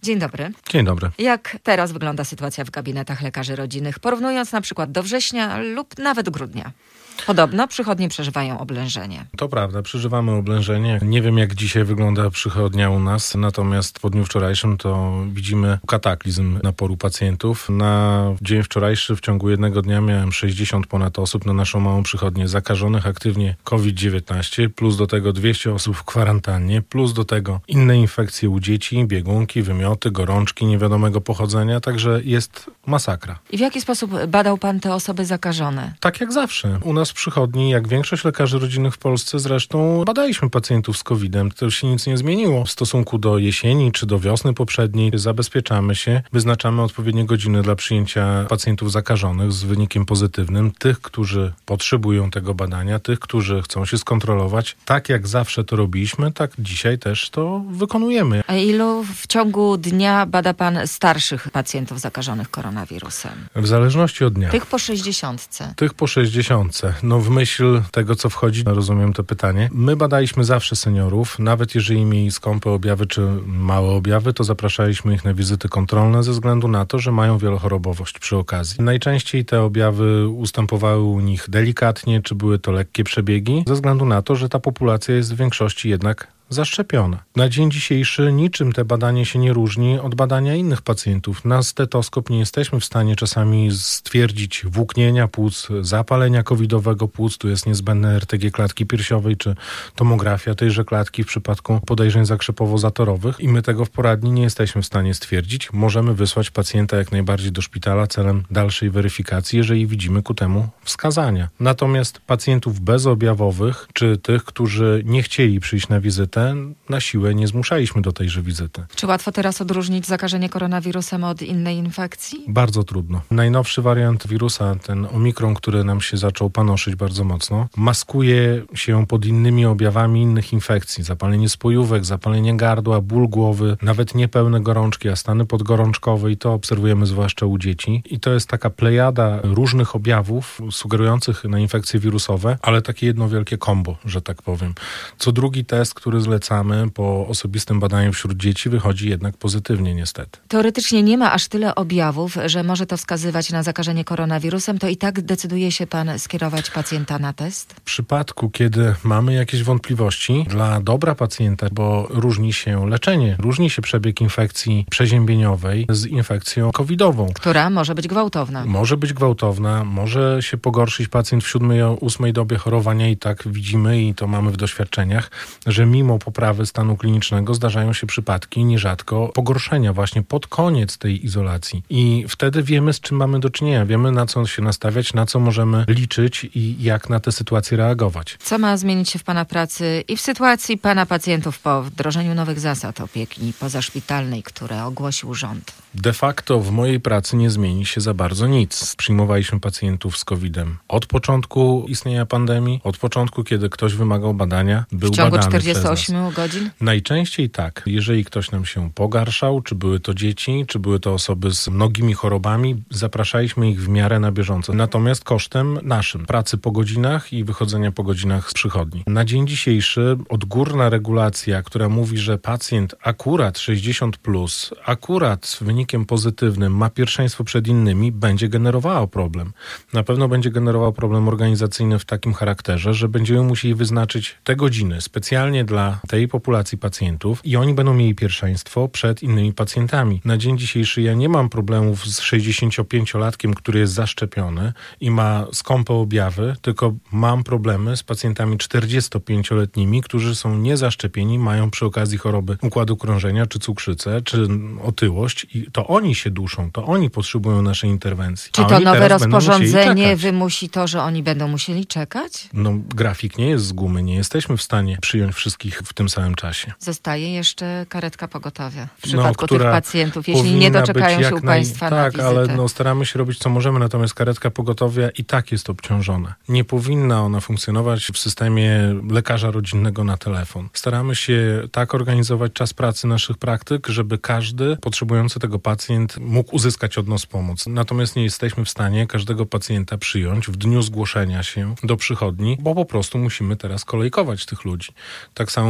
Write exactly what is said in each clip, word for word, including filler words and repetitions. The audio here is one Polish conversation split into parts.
Dzień dobry. Dzień dobry. Jak teraz wygląda sytuacja w gabinetach lekarzy rodzinnych, porównując na przykład do września lub nawet grudnia? Podobno przychodnie przeżywają oblężenie. To prawda, przeżywamy oblężenie. Nie wiem, jak dzisiaj wygląda przychodnia u nas, natomiast po dniu wczorajszym to widzimy kataklizm naporu pacjentów. Na dzień wczorajszy w ciągu jednego dnia miałem sześćdziesiąt ponad osób na naszą małą przychodnię zakażonych aktywnie kowid dziewiętnaście, plus do tego dwieście osób w kwarantannie, plus do tego inne infekcje u dzieci, biegunki, wymioty, gorączki niewiadomego pochodzenia, także jest masakra. I w jaki sposób badał pan te osoby zakażone? Tak jak zawsze. U nas w przychodni, jak większość lekarzy rodzinnych w Polsce zresztą, badaliśmy pacjentów z kowidem. To się nic nie zmieniło w stosunku do jesieni czy do wiosny poprzedniej. Zabezpieczamy się, wyznaczamy odpowiednie godziny dla przyjęcia pacjentów zakażonych z wynikiem pozytywnym, tych, którzy potrzebują tego badania, tych, którzy chcą się skontrolować. Tak jak zawsze to robiliśmy, tak dzisiaj też to wykonujemy. A ilu w ciągu dnia bada pan starszych pacjentów zakażonych koronawirusem? W zależności od dnia. Tych po sześćdziesiątce. Tych po sześćdziesiątce. No w myśl tego, co wchodzi, rozumiem to pytanie. My badaliśmy zawsze seniorów, nawet jeżeli mieli skąpe objawy czy małe objawy, to zapraszaliśmy ich na wizyty kontrolne ze względu na to, że mają wielochorobowość przy okazji. Najczęściej te objawy ustępowały u nich delikatnie, czy były to lekkie przebiegi, ze względu na to, że ta populacja jest w większości jednak zaszczepiona. Na dzień dzisiejszy niczym te badanie się nie różni od badania innych pacjentów. Na stetoskop nie jesteśmy w stanie czasami stwierdzić włóknienia płuc, zapalenia covidowego płuc. Tu jest niezbędne R T G klatki piersiowej czy tomografia tejże klatki w przypadku podejrzeń zakrzepowo-zatorowych i my tego w poradni nie jesteśmy w stanie stwierdzić. Możemy wysłać pacjenta jak najbardziej do szpitala celem dalszej weryfikacji, jeżeli widzimy ku temu wskazania. Natomiast pacjentów bezobjawowych czy tych, którzy nie chcieli przyjść na wizytę, na siłę nie zmuszaliśmy do tejże wizyty. Czy łatwo teraz odróżnić zakażenie koronawirusem od innej infekcji? Bardzo trudno. Najnowszy wariant wirusa, ten omikron, który nam się zaczął panoszyć bardzo mocno, maskuje się pod innymi objawami innych infekcji. Zapalenie spojówek, zapalenie gardła, ból głowy, nawet niepełne gorączki, a stany podgorączkowe i to obserwujemy zwłaszcza u dzieci. I to jest taka plejada różnych objawów sugerujących na infekcje wirusowe, ale takie jedno wielkie kombo, że tak powiem. Co drugi test, który zlecamy po osobistym badaniu wśród dzieci, wychodzi jednak pozytywnie niestety. Teoretycznie nie ma aż tyle objawów, że może to wskazywać na zakażenie koronawirusem, to i tak decyduje się pan skierować pacjenta na test? W przypadku, kiedy mamy jakieś wątpliwości, dla dobra pacjenta, bo różni się leczenie, różni się przebieg infekcji przeziębieniowej z infekcją covidową. Która może być gwałtowna. Może być gwałtowna, może się pogorszyć pacjent w siódmej, ósmej dobie chorowania i tak widzimy i to mamy w doświadczeniach, że mimo poprawy stanu klinicznego zdarzają się przypadki nierzadko pogorszenia właśnie pod koniec tej izolacji. I wtedy wiemy, z czym mamy do czynienia. Wiemy, na co się nastawiać, na co możemy liczyć i jak na te sytuacje reagować. Co ma zmienić się w pana pracy i w sytuacji pana pacjentów po wdrożeniu nowych zasad opieki pozaszpitalnej, które ogłosił rząd? De facto w mojej pracy nie zmieni się za bardzo nic. Przyjmowaliśmy pacjentów z kowidem od początku istnienia pandemii, od początku, kiedy ktoś wymagał badania, był badany. W ciągu czterdziestu ośmiu godzin? Najczęściej tak. Jeżeli ktoś nam się pogarszał, czy były to dzieci, czy były to osoby z mnogimi chorobami, zapraszaliśmy ich w miarę na bieżąco. Natomiast kosztem naszym, pracy po godzinach i wychodzenia po godzinach z przychodni. Na dzień dzisiejszy odgórna regulacja, która mówi, że pacjent akurat sześćdziesiąt plus, akurat z wynikiem pozytywnym ma pierwszeństwo przed innymi, będzie generowała problem. Na pewno będzie generował problem organizacyjny w takim charakterze, że będziemy musieli wyznaczyć te godziny specjalnie dla tej populacji pacjentów i oni będą mieli pierwszeństwo przed innymi pacjentami. Na dzień dzisiejszy ja nie mam problemów z sześćdziesięciopięciolatkiem, który jest zaszczepiony i ma skąpe objawy, tylko mam problemy z pacjentami czterdziestopięcioletnimi, którzy są niezaszczepieni, mają przy okazji choroby układu krążenia, czy cukrzycę, czy otyłość i to oni się duszą, to oni potrzebują naszej interwencji. Czy to nowe rozporządzenie wymusi to, że oni będą musieli czekać? No grafik nie jest z gumy, nie jesteśmy w stanie przyjąć wszystkich w tym samym czasie. Zostaje jeszcze karetka pogotowia w przypadku no, tych pacjentów, jeśli nie doczekają się u naj... państwa tak, na wizytę. Tak, ale no, staramy się robić co możemy, natomiast karetka pogotowia i tak jest obciążona. Nie powinna ona funkcjonować w systemie lekarza rodzinnego na telefon. Staramy się tak organizować czas pracy naszych praktyk, żeby każdy potrzebujący tego pacjent mógł uzyskać od nas pomoc. Natomiast nie jesteśmy w stanie każdego pacjenta przyjąć w dniu zgłoszenia się do przychodni, bo po prostu musimy teraz kolejkować tych ludzi. Tak samo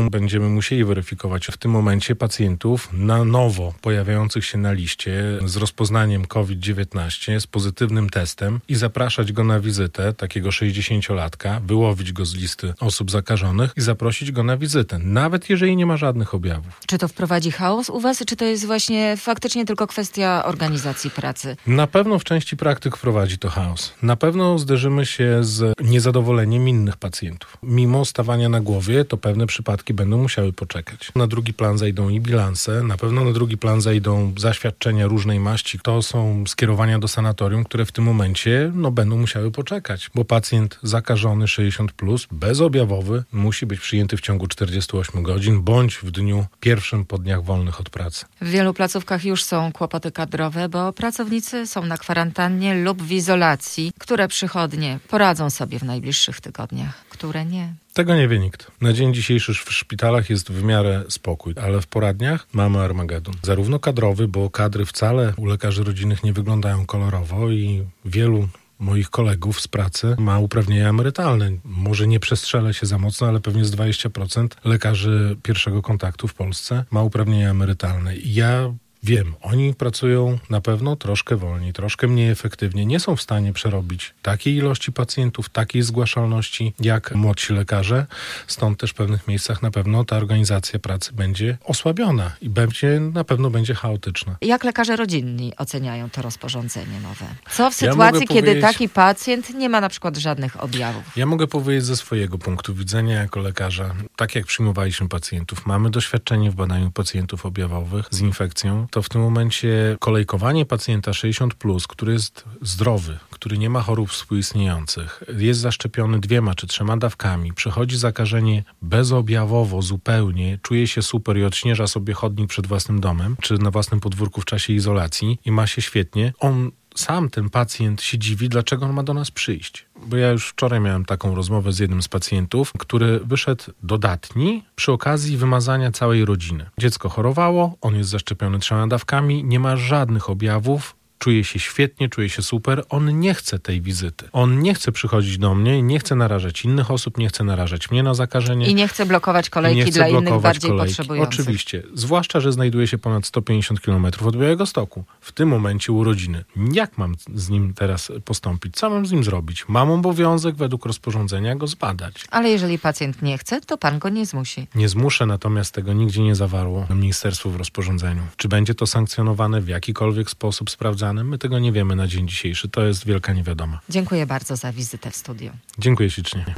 którą będziemy musieli weryfikować w tym momencie pacjentów na nowo pojawiających się na liście z rozpoznaniem COVID dziewiętnaście, z pozytywnym testem i zapraszać go na wizytę, takiego sześćdziesięciolatka, wyłowić go z listy osób zakażonych i zaprosić go na wizytę, nawet jeżeli nie ma żadnych objawów. Czy to wprowadzi chaos u was, czy to jest właśnie faktycznie tylko kwestia organizacji pracy? Na pewno w części praktyk wprowadzi to chaos. Na pewno zderzymy się z niezadowoleniem innych pacjentów. Mimo stawania na głowie, to pewne przypadki będą musiały poczekać. Na drugi plan zajdą i bilanse, na pewno na drugi plan zajdą zaświadczenia różnej maści. To są skierowania do sanatorium, które w tym momencie no, będą musiały poczekać, bo pacjent zakażony sześćdziesiąt plus, bezobjawowy, musi być przyjęty w ciągu czterdziestu ośmiu godzin, bądź w dniu pierwszym po dniach wolnych od pracy. W wielu placówkach już są kłopoty kadrowe, bo pracownicy są na kwarantannie lub w izolacji. Które przychodnie poradzą sobie w najbliższych tygodniach, które nie? Tego nie wie nikt. Na dzień dzisiejszy w szpitalach jest w miarę spokój, ale w poradniach mamy Armagedon. Zarówno kadrowy, bo kadry wcale u lekarzy rodzinnych nie wyglądają kolorowo i wielu moich kolegów z pracy ma uprawnienia emerytalne. Może nie przestrzelę się za mocno, ale pewnie z dwadzieścia procent lekarzy pierwszego kontaktu w Polsce ma uprawnienia emerytalne. I ja wiem, oni pracują na pewno troszkę wolniej, troszkę mniej efektywnie. Nie są w stanie przerobić takiej ilości pacjentów, takiej zgłaszalności jak młodsi lekarze. Stąd też w pewnych miejscach na pewno ta organizacja pracy będzie osłabiona i będzie, na pewno będzie chaotyczna. Jak lekarze rodzinni oceniają to rozporządzenie nowe? Co w Ja sytuacji, kiedy powiedzieć... taki pacjent nie ma na przykład żadnych objawów? Ja mogę powiedzieć ze swojego punktu widzenia jako lekarza, tak jak przyjmowaliśmy pacjentów, mamy doświadczenie w badaniu pacjentów objawowych z infekcją, to w tym momencie kolejkowanie pacjenta sześćdziesiąt plus, który jest zdrowy, który nie ma chorób współistniejących, jest zaszczepiony dwiema czy trzema dawkami, przechodzi zakażenie bezobjawowo zupełnie, czuje się super i odśnieża sobie chodnik przed własnym domem, czy na własnym podwórku w czasie izolacji i ma się świetnie, on sam ten pacjent się dziwi, dlaczego on ma do nas przyjść. Bo ja już wczoraj miałem taką rozmowę z jednym z pacjentów, który wyszedł dodatni przy okazji wymazania całej rodziny. Dziecko chorowało, on jest zaszczepiony trzema dawkami, nie ma żadnych objawów, czuje się świetnie, czuje się super, on nie chce tej wizyty. On nie chce przychodzić do mnie, nie chce narażać innych osób, nie chce narażać mnie na zakażenie. I nie chce blokować kolejki dla innych bardziej kolejki. potrzebujących. Oczywiście. Zwłaszcza, że znajduje się ponad sto pięćdziesiąt kilometrów od Białegostoku. W tym momencie urodziny. Jak mam z nim teraz postąpić? Co mam z nim zrobić? Mam obowiązek według rozporządzenia go zbadać. Ale jeżeli pacjent nie chce, to pan go nie zmusi. Nie zmuszę, natomiast tego nigdzie nie zawarło ministerstwo w rozporządzeniu. Czy będzie to sankcjonowane w jakikolwiek sposób sprawdzane? My tego nie wiemy na dzień dzisiejszy. To jest wielka niewiadoma. Dziękuję bardzo za wizytę w studiu. Dziękuję ślicznie.